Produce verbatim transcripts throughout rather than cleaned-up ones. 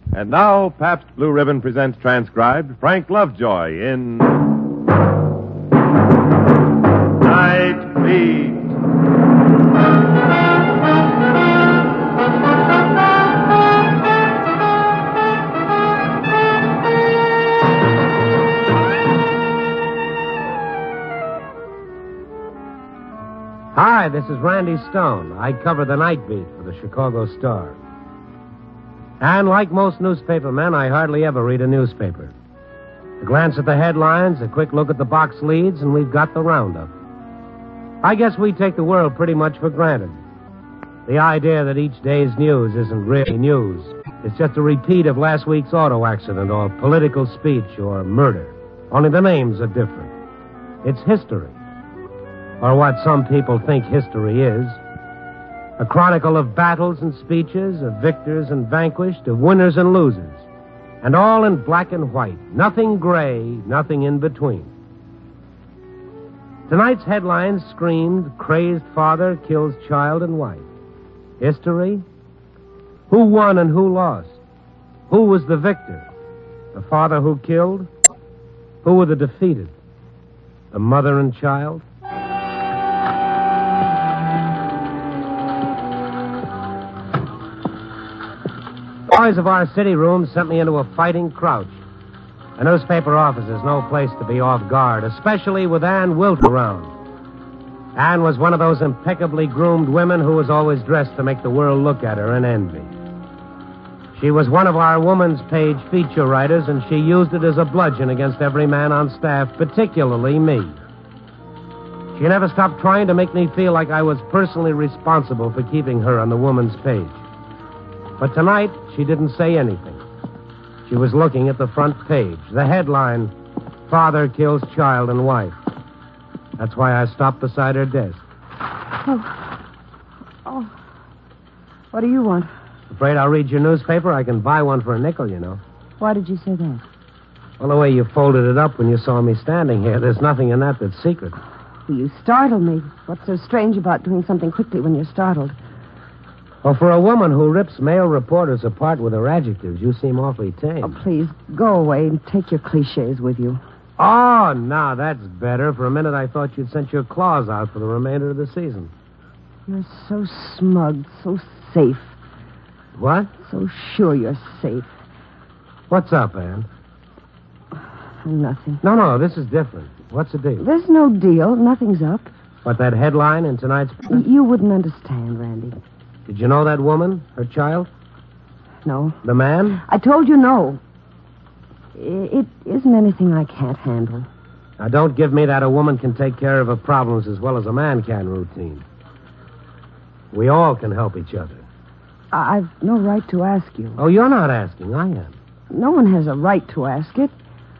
And now, Pabst Blue Ribbon presents transcribed Frank Lovejoy in Night Beat. Hi, this is Randy Stone. I cover the Night Beat for the Chicago Star. And like most newspaper men, I hardly ever read a newspaper. A glance at the headlines, a quick look at the box leads, and we've got the roundup. I guess we take the world pretty much for granted. The idea that each day's news isn't really news. It's just a repeat of last week's auto accident or political speech or murder. Only the names are different. It's history. Or what some people think history is. A chronicle of battles and speeches, of victors and vanquished, of winners and losers. And all in black and white. Nothing gray, nothing in between. Tonight's headlines screamed, crazed father kills child and wife. History? Who won and who lost? Who was the victor? The father who killed? Who were the defeated? The mother and child? The boys of our city room sent me into a fighting crouch. A newspaper office is no place to be off guard, especially with Ann Wilt around. Ann was one of those impeccably groomed women who was always dressed to make the world look at her and envy. She was one of our woman's page feature writers, and she used it as a bludgeon against every man on staff, particularly me. She never stopped trying to make me feel like I was personally responsible for keeping her on the woman's page. But tonight, she didn't say anything. She was looking at the front page. The headline, Father Kills Child and Wife. That's why I stopped beside her desk. Oh. Oh. What do you want? Afraid I'll read your newspaper? I can buy one for a nickel, you know. Why did you say that? Well, the way you folded it up when you saw me standing here, there's nothing in that that's secret. Well, you startled me. What's so strange about doing something quickly when you're startled? Well, for a woman who rips male reporters apart with her adjectives, you seem awfully tame. Oh, please, go away and take your cliches with you. Oh, now that's better. For a minute, I thought you'd sent your claws out for the remainder of the season. You're so smug, so safe. What? So sure you're safe. What's up, Ann? Nothing. No, no, this is different. What's the deal? There's no deal. Nothing's up. What, that headline in tonight's... Y- you wouldn't understand, Randy. Did you know that woman? Her child? No. The man? I told you no. It isn't anything I can't handle. Now, don't give me that a woman can take care of her problems as well as a man can routine. We all can help each other. I- I've no right to ask you. Oh, you're not asking. I am. No one has a right to ask it.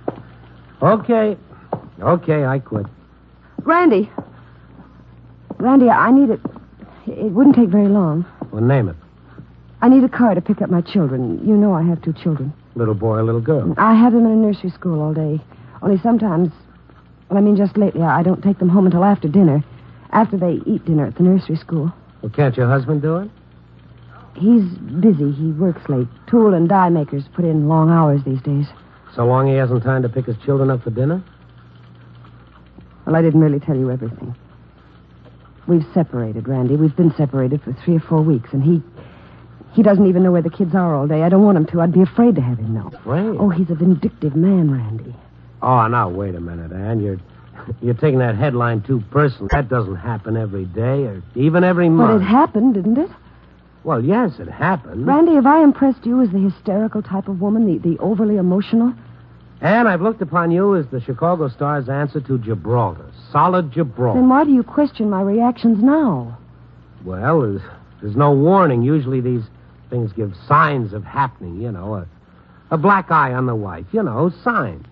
Okay. Okay, I quit. Randy. Randy, I need it. It wouldn't take very long. Well, name it. I need a car to pick up my children. You know I have two children. Little boy, little girl. I have them in a nursery school all day. Only sometimes, well, I mean, just lately, I don't take them home until after dinner. After they eat dinner at the nursery school. Well, can't your husband do it? He's busy. He works late. Tool and die makers put in long hours these days. So long he hasn't time to pick his children up for dinner? Well, I didn't really tell you everything. We've separated, Randy. We've been separated for three or four weeks, and he... He doesn't even know where the kids are all day. I don't want him to. I'd be afraid to have him know. Afraid? Oh, he's a vindictive man, Randy. Oh, now, wait a minute, Ann. You're... You're taking that headline too personally. That doesn't happen every day or even every month. But it happened, didn't it? Well, yes, it happened. Randy, have I impressed you as the hysterical type of woman, the, the overly emotional? And I've looked upon you as the Chicago Star's answer to Gibraltar. Solid Gibraltar. Then why do you question my reactions now? Well, there's, there's no warning. Usually these things give signs of happening, you know. A, a black eye on the wife, you know, signs.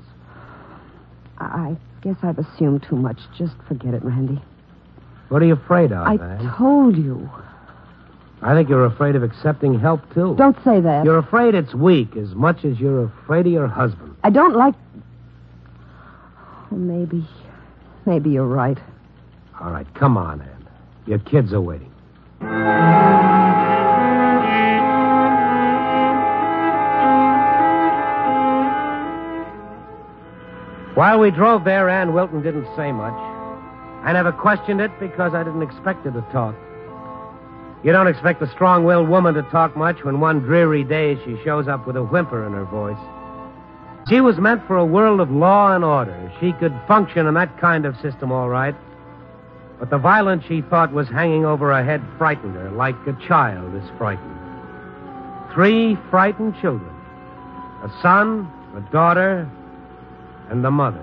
I, I guess I've assumed too much. Just forget it, Randy. What are you afraid of, I Ann? told you. I think you're afraid of accepting help, too. Don't say that. You're afraid it's weak as much as you're afraid of your husband. I don't like... Well, maybe... Maybe you're right. All right, come on, Ann. Your kids are waiting. While we drove there, Ann Wilton didn't say much. I never questioned it because I didn't expect her to talk. You don't expect a strong-willed woman to talk much when one dreary day she shows up with a whimper in her voice. She was meant for a world of law and order. She could function in that kind of system all right. But the violence she thought was hanging over her head frightened her, like a child is frightened. Three frightened children. A son, a daughter, and the mother.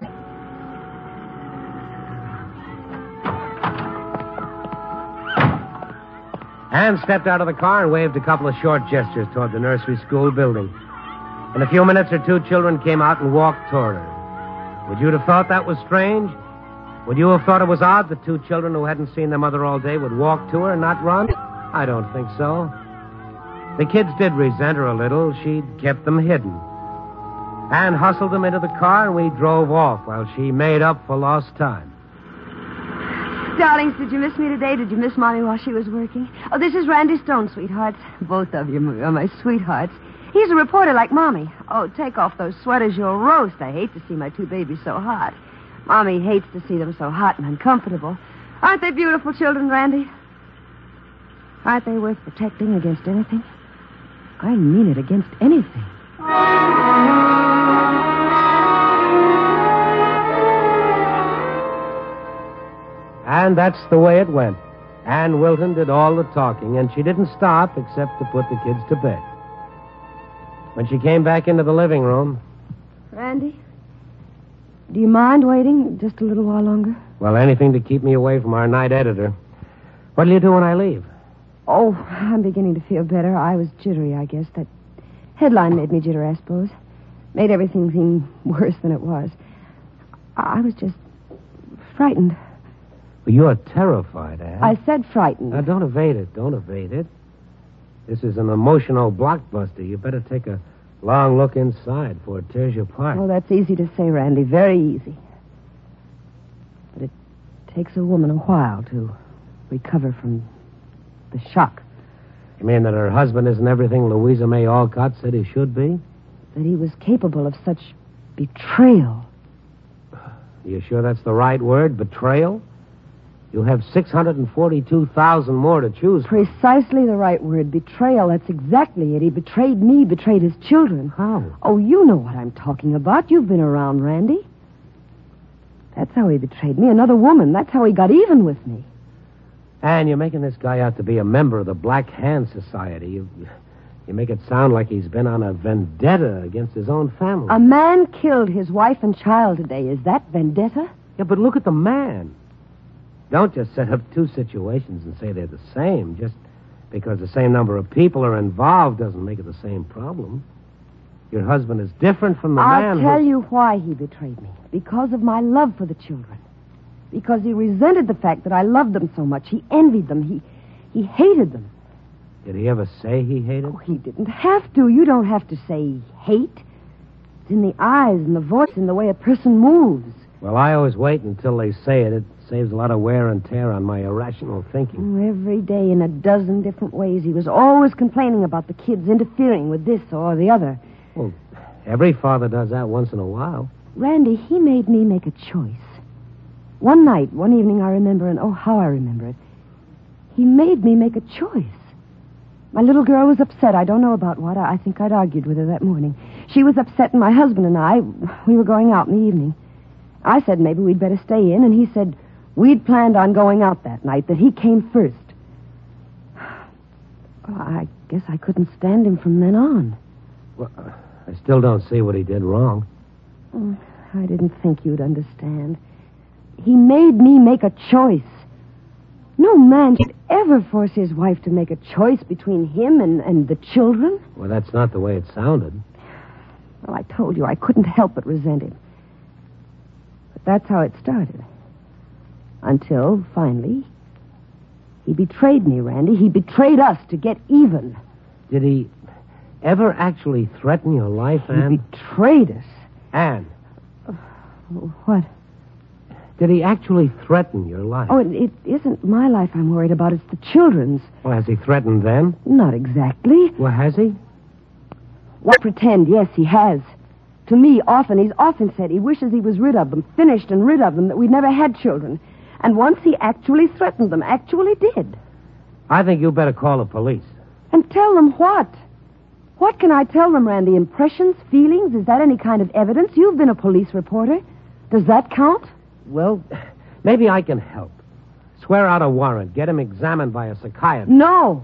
Anne stepped out of the car and waved a couple of short gestures toward the nursery school building. In a few minutes, her two children came out and walked toward her. Would you have thought that was strange? Would you have thought it was odd that two children who hadn't seen their mother all day would walk to her and not run? I don't think so. The kids did resent her a little. She'd kept them hidden. Anne hustled them into the car, and we drove off while she made up for lost time. Darlings, did you miss me today? Did you miss Mommy while she was working? Oh, this is Randy Stone, sweethearts. Both of you are my sweethearts. He's a reporter like Mommy. Oh, take off those sweaters, you'll roast. I hate to see my two babies so hot. Mommy hates to see them so hot and uncomfortable. Aren't they beautiful children, Randy? Aren't they worth protecting against anything? I mean it, against anything. And that's the way it went. Ann Wilton did all the talking, and she didn't stop except to put the kids to bed. When she came back into the living room... Randy, do you mind waiting just a little while longer? Well, anything to keep me away from our night editor. What'll you do when I leave? Oh, I'm beginning to feel better. I was jittery, I guess. That headline made me jitter, I suppose. Made everything seem worse than it was. I was just frightened. Well, you're terrified, Ann. I said frightened. Now, don't evade it. Don't evade it. This is an emotional blockbuster. You better take a long look inside before it tears you apart. Oh, that's easy to say, Randy. Very easy. But it takes a woman a while to recover from the shock. You mean that her husband isn't everything Louisa May Alcott said he should be? That he was capable of such betrayal. You sure that's the right word, betrayal? You'll have six hundred forty-two thousand more to choose from. Precisely the right word, betrayal. That's exactly it. He betrayed me, betrayed his children. How? Oh, you know what I'm talking about. You've been around, Randy. That's how he betrayed me. Another woman. That's how he got even with me. Ann, you're making this guy out to be a member of the Black Hand Society. You, you make it sound like he's been on a vendetta against his own family. A man killed his wife and child today. Is that vendetta? Yeah, but look at the man. Don't just set up two situations and say they're the same. Just because the same number of people are involved doesn't make it the same problem. Your husband is different from the I'll man tell who... you why he betrayed me. Because of my love for the children. Because he resented the fact that I loved them so much. He envied them. He he hated them. Did he ever say he hated? Oh, he didn't have to. You don't have to say hate. It's in the eyes and the voice and the way a person moves. Well, I always wait until they say it. It saves a lot of wear and tear on my irrational thinking. Oh, every day in a dozen different ways. He was always complaining about the kids interfering with this or the other. Well, every father does that once in a while. Randy, he made me make a choice. One night, one evening, I remember, and oh, how I remember it. He made me make a choice. My little girl was upset. I don't know about what. I think I'd argued with her that morning. She was upset, and my husband and I, we were going out in the evening. I said maybe we'd better stay in, and he said we'd planned on going out that night, that he came first. Well, I guess I couldn't stand him from then on. Well, I still don't see what he did wrong. Oh, I didn't think you'd understand. He made me make a choice. No man should ever force his wife to make a choice between him and, and the children. Well, that's not the way it sounded. Well, I told you I couldn't help but resent him. But that's how it started. Until, finally, he betrayed me, Randy. He betrayed us to get even. Did he ever actually threaten your life, Ann? He betrayed us. Ann. Uh, what? Did he actually threaten your life? Oh, it, it isn't my life I'm worried about. It's the children's. Well, has he threatened them? Not exactly. Well, has he? Why pretend? Yes, he has. To me, often, he's often said he wishes he was rid of them, finished and rid of them, that we'd never had children. And once he actually threatened them, actually did. I think you better call the police. And tell them what? What can I tell them, Randy? Impressions, feelings? Is that any kind of evidence? You've been a police reporter. Does that count? Well, maybe I can help. Swear out a warrant. Get him examined by a psychiatrist. No.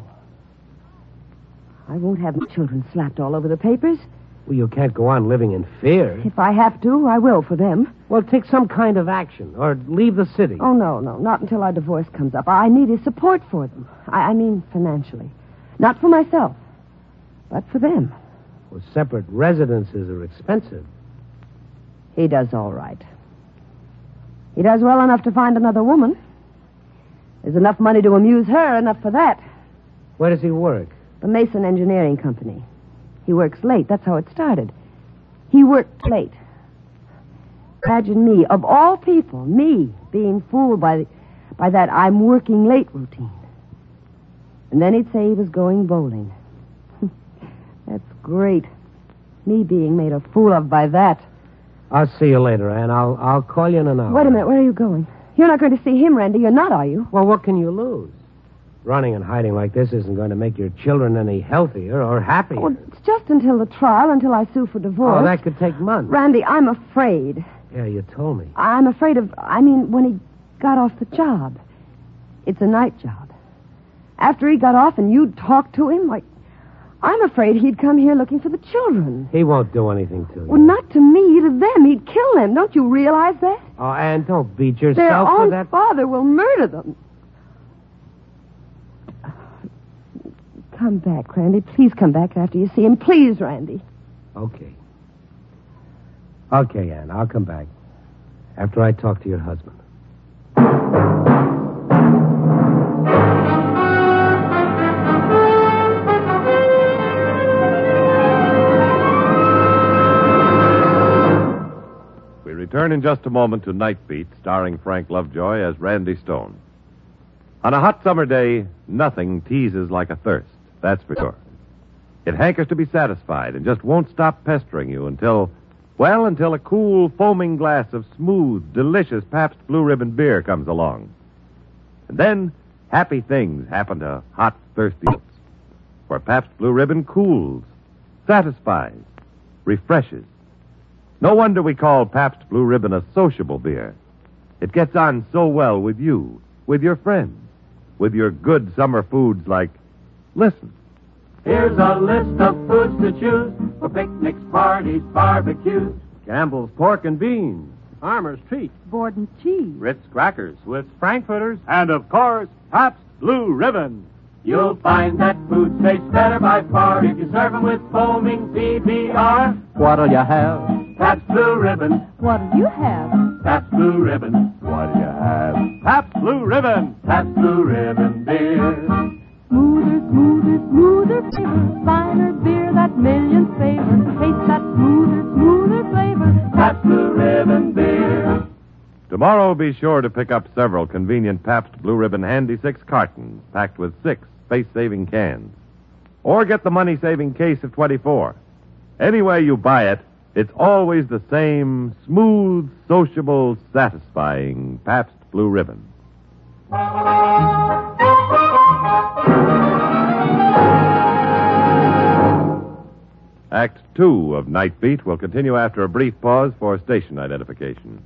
I won't have my children slapped all over the papers. Well, you can't go on living in fear. If I have to, I will for them. Well, take some kind of action, or leave the city. Oh, no, no, not until our divorce comes up. I need his support for them. I, I mean financially. Not for myself, but for them. Well, separate residences are expensive. He does all right. He does well enough to find another woman. There's enough money to amuse her, enough for that. Where does he work? The Mason Engineering Company. He works late. That's how it started. He worked late. Imagine me, of all people, me, being fooled by, by that I'm working late routine. And then he'd say he was going bowling. That's great. Me being made a fool of by that. I'll see you later, Ann. I'll, I'll call you in an hour. Wait a minute. Where are you going? You're not going to see him, Randy. You're not, are you? Well, what can you lose? Running and hiding like this isn't going to make your children any healthier or happier. Oh, it's just until the trial, until I sue for divorce. Oh, that could take months. Randy, I'm afraid. Yeah, you told me. I'm afraid of... I mean, when he got off the job. It's a night job. After he got off and you'd talk to him, like... I'm afraid he'd come here looking for the children. He won't do anything to you. Well, not to me, to them. He'd kill them. Don't you realize that? Oh, Ann, don't beat yourself Their for own that. father will murder them. Come back, Randy. Please come back after you see him. Please, Randy. Okay. Okay, Ann, I'll come back. After I talk to your husband. We return in just a moment to Night Beat, starring Frank Lovejoy as Randy Stone. On a hot summer day, nothing teases like a thirst. That's for sure. It hankers to be satisfied and just won't stop pestering you until, well, until a cool, foaming glass of smooth, delicious Pabst Blue Ribbon beer comes along. And then, happy things happen to hot, thirsty folks. For Pabst Blue Ribbon cools, satisfies, refreshes. No wonder we call Pabst Blue Ribbon a sociable beer. It gets on so well with you, with your friends, with your good summer foods like... Listen. Here's a list of foods to choose for picnics, parties, barbecues. Campbell's Pork and Beans. Farmer's Treat. Borden cheese. Ritz Crackers. Swiss Frankfurters. And, of course, Pabst Blue Ribbon. You'll find that food tastes better by far if you serve 'em with foaming P B R. What'll you have? Pabst Blue Ribbon. What'll you have? Pabst Blue Ribbon. What'll you have? Pabst Blue Ribbon. Pabst Blue Ribbon beer. Smoother, smoother, smoother flavor. Finer beer, that million favor. Taste that smoother, smoother flavor. Pabst Blue Ribbon beer. Tomorrow, be sure to pick up several convenient Pabst Blue Ribbon Handy Six cartons packed with six space-saving cans. Or get the money-saving case of twenty-four. Any way you buy it, it's always the same smooth, sociable, satisfying Pabst Blue Ribbon. Act two of Night Beat will continue after a brief pause for station identification.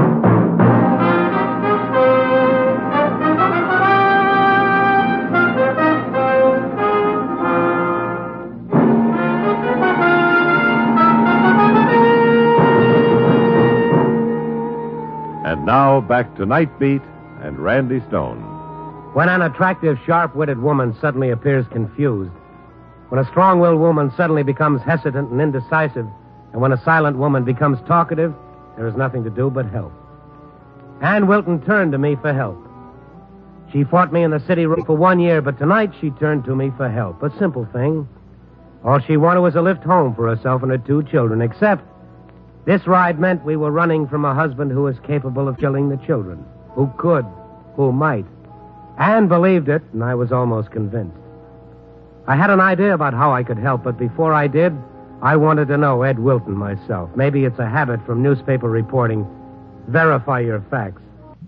And now back to Night Beat and Randy Stone. When an attractive, sharp-witted woman suddenly appears confused, when a strong-willed woman suddenly becomes hesitant and indecisive, and when a silent woman becomes talkative, there is nothing to do but help. Ann Wilton turned to me for help. She fought me in the city room for one year, but tonight she turned to me for help. A simple thing. All she wanted was a lift home for herself and her two children, except this ride meant we were running from a husband who was capable of killing the children, who could, who might. Ann believed it, and I was almost convinced. I had an idea about how I could help, but before I did, I wanted to know Ed Wilton myself. Maybe it's a habit from newspaper reporting. Verify your facts.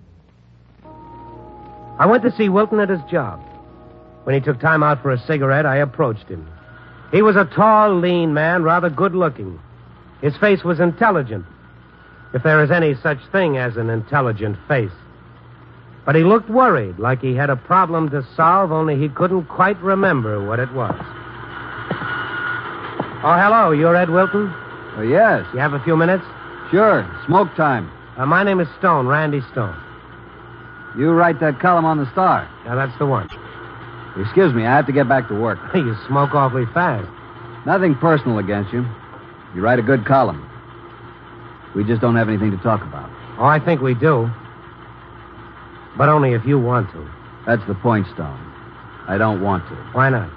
I went to see Wilton at his job. When he took time out for a cigarette, I approached him. He was a tall, lean man, rather good-looking. His face was intelligent, if there is any such thing as an intelligent face. But he looked worried, like he had a problem to solve, only he couldn't quite remember what it was. Oh, hello. You're Ed Wilton? Oh, yes. You have a few minutes? Sure. Smoke time. Uh, my name is Stone, Randy Stone. You write that column on the Star. Now, that's the one. Excuse me, I have to get back to work. You smoke awfully fast. Nothing personal against you. You write a good column. We just don't have anything to talk about. Oh, I think we do. But only if you want to. That's the point, Stone. I don't want to. Why not?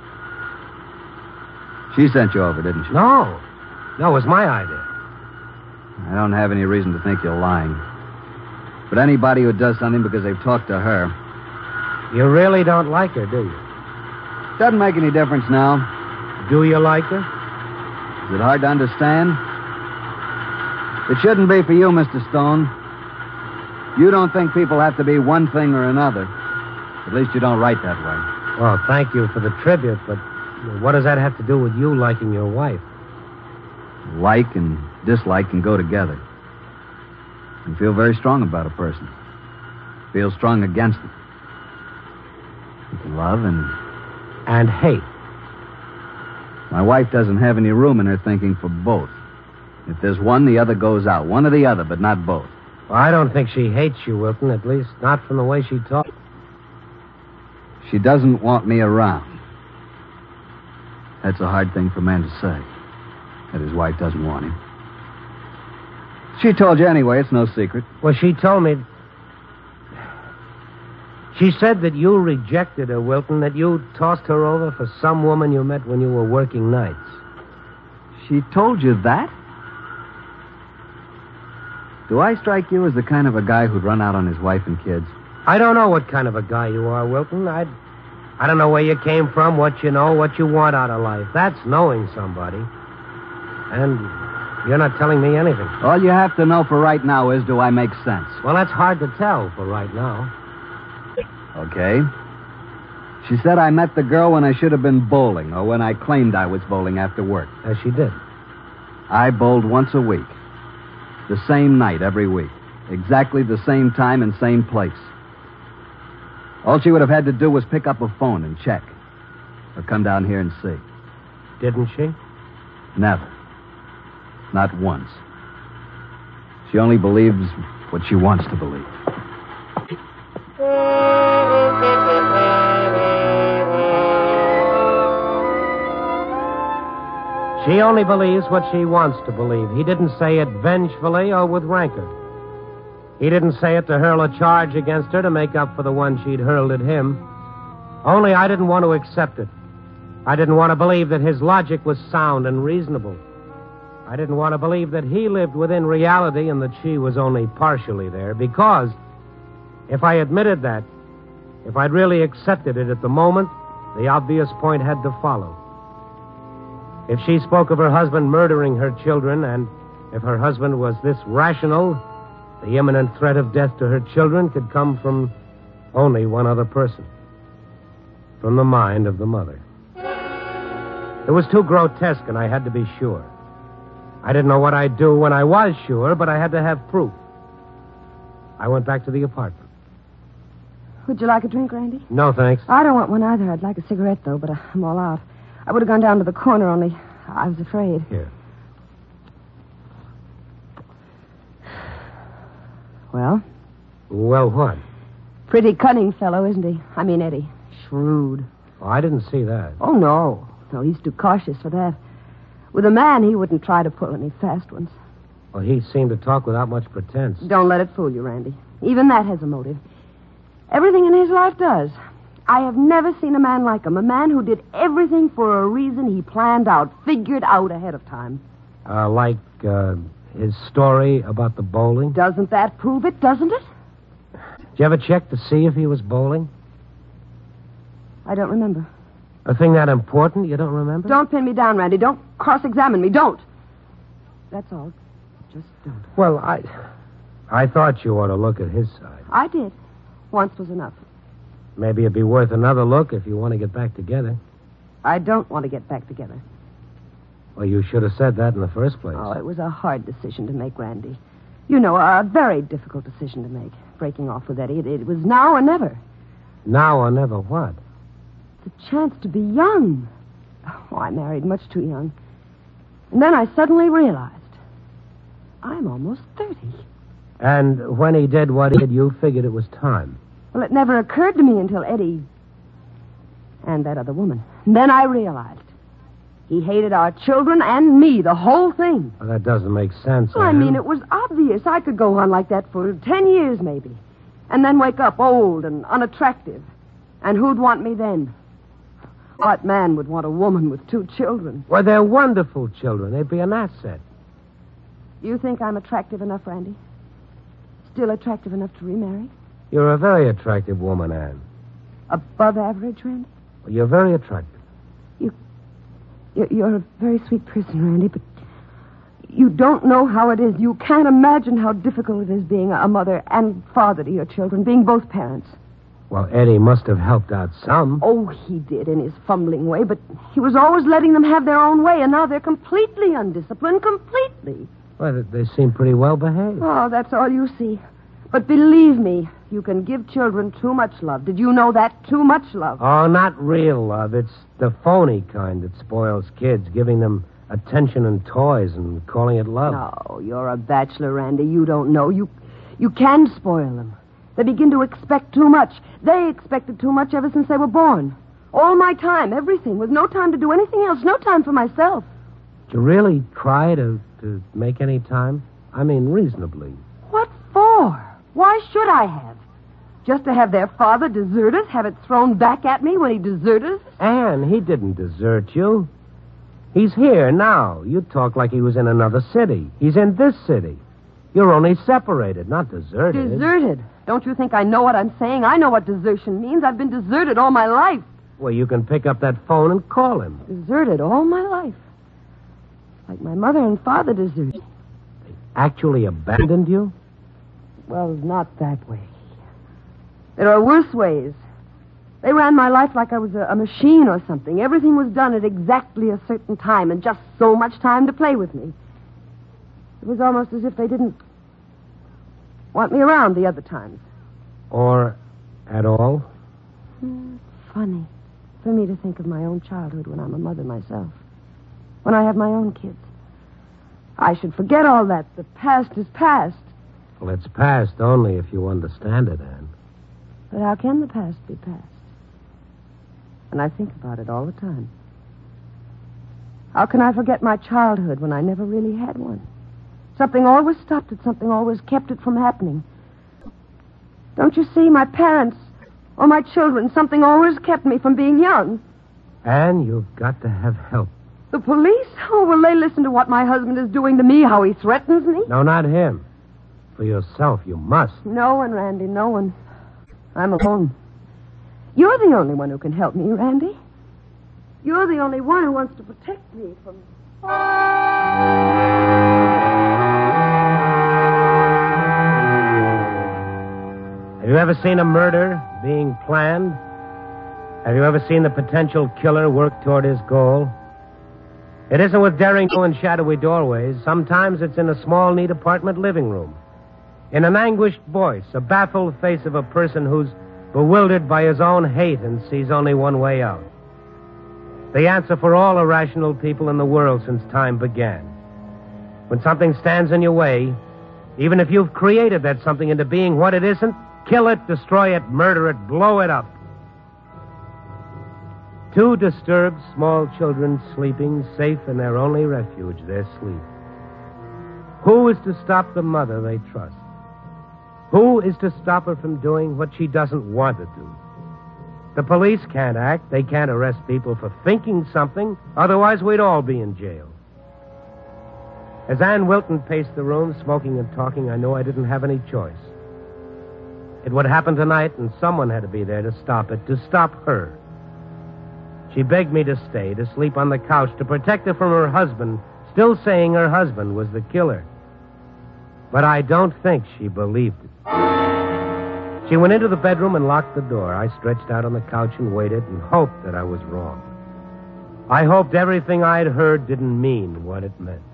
She sent you over, didn't she? No. No, it was my idea. I don't have any reason to think you're lying. But anybody who does something because they've talked to her... You really don't like her, do you? Doesn't make any difference now. Do you like her? Is it hard to understand? It shouldn't be for you, Mister Stone. You don't think people have to be one thing or another. At least you don't write that way. Well, thank you for the tribute, but what does that have to do with you liking your wife? Like and dislike can go together. You feel very strong about a person. Feel strong against it. You can love and... And hate. My wife doesn't have any room in her thinking for both. If there's one, the other goes out. One or the other, but not both. Well, I don't think she hates you, Wilton, at least not from the way she talks. She doesn't want me around. That's a hard thing for a man to say, that his wife doesn't want him. She told you anyway, it's no secret. Well, she told me... She said that you rejected her, Wilton, that you tossed her over for some woman you met when you were working nights. She told you that? Do I strike you as the kind of a guy who'd run out on his wife and kids? I don't know what kind of a guy you are, Wilton. I, I don't know where you came from, what you know, what you want out of life. That's knowing somebody. And you're not telling me anything. All you have to know for right now is, do I make sense? Well, that's hard to tell for right now. Okay. She said I met the girl when I should have been bowling, or when I claimed I was bowling after work. As she did. I bowled once a week. The same night every week. Exactly the same time and same place. All she would have had to do was pick up a phone and check. Or come down here and see. Didn't she? Never. Not once. She only believes what she wants to believe. She only believes what she wants to believe. He didn't say it vengefully or with rancor. He didn't say it to hurl a charge against her to make up for the one she'd hurled at him. Only I didn't want to accept it. I didn't want to believe that his logic was sound and reasonable. I didn't want to believe that he lived within reality and that she was only partially there, because if I admitted that, if I'd really accepted it at the moment, the obvious point had to follow. If she spoke of her husband murdering her children, and if her husband was this rational, the imminent threat of death to her children could come from only one other person. From the mind of the mother. It was too grotesque, and I had to be sure. I didn't know what I'd do when I was sure, but I had to have proof. I went back to the apartment. Would you like a drink, Randy? No, thanks. I don't want one either. I'd like a cigarette, though, but I'm all out. I would have gone down to the corner, only I was afraid. Here. Well? Well, what? Pretty cunning fellow, isn't he? I mean, Eddie. Shrewd. Oh, I didn't see that. Oh, no. No, he's too cautious for that. With a man, he wouldn't try to pull any fast ones. Well, he seemed to talk without much pretense. Don't let it fool you, Randy. Even that has a motive. Everything in his life does. I have never seen a man like him. A man who did everything for a reason he planned out, figured out ahead of time. Uh, like, uh, his story about the bowling? Doesn't that prove it, doesn't it? Did you ever check to see if he was bowling? I don't remember. A thing that important you don't remember? Don't pin me down, Randy. Don't cross-examine me. Don't. That's all. Just don't. Well, I... I thought you ought to look at his side. I did. Once was enough. Maybe it'd be worth another look if you want to get back together. I don't want to get back together. Well, you should have said that in the first place. Oh, it was a hard decision to make, Randy. You know, a very difficult decision to make. Breaking off with Eddie. It, it was now or never. Now or never what? The chance to be young. Oh, I married much too young. And then I suddenly realized I'm almost thirty. And when he did what he did, you figured it was time. Well, it never occurred to me until Eddie and that other woman. And then I realized he hated our children and me, the whole thing. Well, that doesn't make sense. Well, I Ann. mean, it was obvious. I could go on like that for ten years, maybe. And then wake up old and unattractive. And who'd want me then? What man would want a woman with two children? Well, they're wonderful children. They'd be an asset. You think I'm attractive enough, Randy? Still attractive enough to remarry? You're a very attractive woman, Anne. Above average, Randy? Well, you're very attractive. You, you're, you're a very sweet person, Randy, but you don't know how it is. You can't imagine how difficult it is being a mother and father to your children, being both parents. Well, Eddie must have helped out some. Oh, he did in his fumbling way, but he was always letting them have their own way, and now they're completely undisciplined, completely. Well, they seem pretty well behaved. Oh, that's all you see. But believe me, you can give children too much love. Did you know that? Too much love. Oh, not real love. It's the phony kind that spoils kids, giving them attention and toys and calling it love. No, you're a bachelor, Randy. You don't know. You, you can spoil them. They begin to expect too much. They expected too much ever since they were born. All my time, everything, with no time to do anything else, no time for myself. Did you really try to, to make any time? I mean, reasonably. What for? Why should I have? Just to have their father desert us, have it thrown back at me when he deserted us? Anne, he didn't desert you. He's here now. You talk like he was in another city. He's in this city. You're only separated, not deserted. Deserted? Don't you think I know what I'm saying? I know what desertion means. I've been deserted all my life. Well, you can pick up that phone and call him. Deserted all my life. Like my mother and father deserted. They actually abandoned you? Well, not that way. There are worse ways. They ran my life like I was a, a machine or something. Everything was done at exactly a certain time and just so much time to play with me. It was almost as if they didn't want me around the other times. Or at all? Hmm, funny for me to think of my own childhood when I'm a mother myself. When I have my own kids. I should forget all that. The past is past. Well, it's past only if you understand it, Anne. But how can the past be past? And I think about it all the time. How can I forget my childhood when I never really had one? Something always stopped it. Something always kept it from happening. Don't you see, my parents or my children, something always kept me from being young. Anne, you've got to have help. The police? Oh, will they listen to what my husband is doing to me, how he threatens me? No, not him. For yourself, you must. No one, Randy, no one. I'm alone. You're the only one who can help me, Randy. You're the only one who wants to protect me from... Have you ever seen a murder being planned? Have you ever seen the potential killer work toward his goal? It isn't with daring and shadowy doorways. Sometimes it's in a small, neat apartment living room. In an anguished voice, a baffled face of a person who's bewildered by his own hate and sees only one way out. The answer for all irrational people in the world since time began. When something stands in your way, even if you've created that something into being what it isn't, kill it, destroy it, murder it, blow it up. Two disturbed small children sleeping, safe in their only refuge, their sleep. Who is to stop the mother they trust? Who is to stop her from doing what she doesn't want to do? The police can't act. They can't arrest people for thinking something. Otherwise, we'd all be in jail. As Ann Wilton paced the room, smoking and talking, I knew I didn't have any choice. It would happen tonight, and someone had to be there to stop it, to stop her. She begged me to stay, to sleep on the couch, to protect her from her husband, still saying her husband was the killer. But I don't think she believed it. She went into the bedroom and locked the door. I stretched out on the couch and waited and hoped that I was wrong. I hoped everything I'd heard didn't mean what it meant.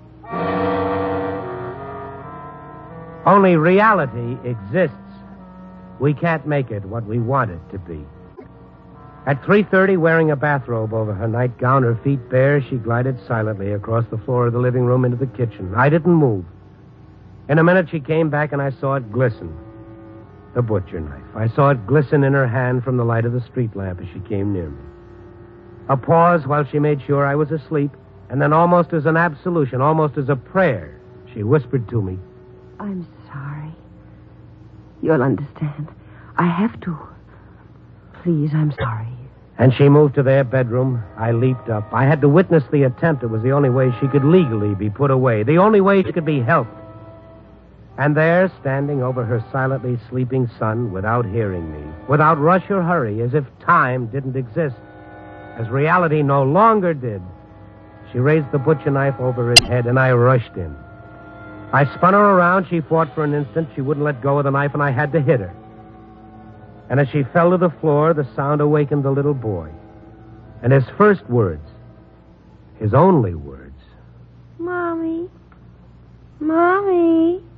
Only reality exists. We can't make it what we want it to be. At three thirty, wearing a bathrobe over her nightgown, her feet bare, she glided silently across the floor of the living room into the kitchen. I didn't move. In a minute, she came back, and I saw it glisten. The butcher knife. I saw it glisten in her hand from the light of the street lamp as she came near me. A pause while she made sure I was asleep, and then almost as an absolution, almost as a prayer, she whispered to me, I'm sorry. You'll understand. I have to. Please, I'm sorry. And she moved to their bedroom. I leaped up. I had to witness the attempt. It was the only way she could legally be put away, the only way she could be helped. And there, standing over her silently sleeping son, without hearing me, without rush or hurry, as if time didn't exist, as reality no longer did, she raised the butcher knife over his head, and I rushed in. I spun her around. She fought for an instant. She wouldn't let go of the knife, and I had to hit her. And as she fell to the floor, the sound awakened the little boy. And his first words, his only words, Mommy. Mommy.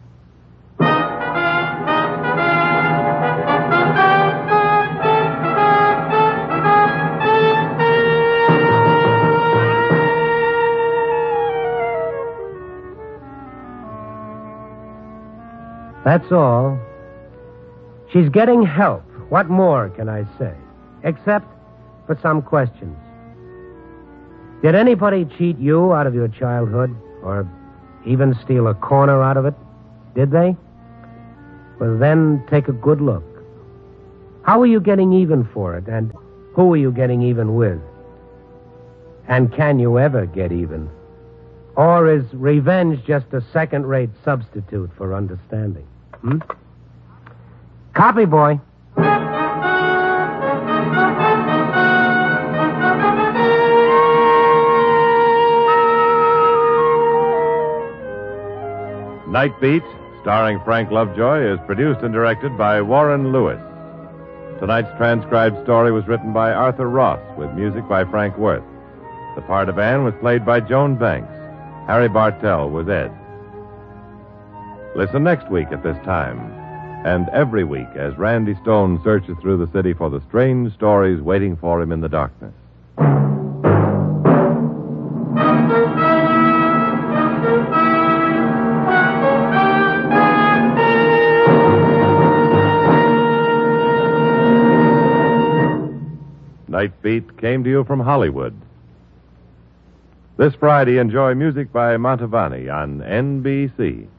That's all. She's getting help. What more can I say? Except for some questions. Did anybody cheat you out of your childhood? Or even steal a corner out of it? Did they? Well, then take a good look. How are you getting even for it? And who are you getting even with? And can you ever get even? Or is revenge just a second-rate substitute for understanding? Hmm? Copy, boy. Night Beat, starring Frank Lovejoy, is produced and directed by Warren Lewis. Tonight's transcribed story was written by Arthur Ross, with music by Frank Worth. The part of Anne was played by Joan Banks. Harry Bartell was Ed. Listen next week at this time, and every week as Randy Stone searches through the city for the strange stories waiting for him in the darkness. Night Beat came to you from Hollywood. This Friday, enjoy music by Mantovani on N B C.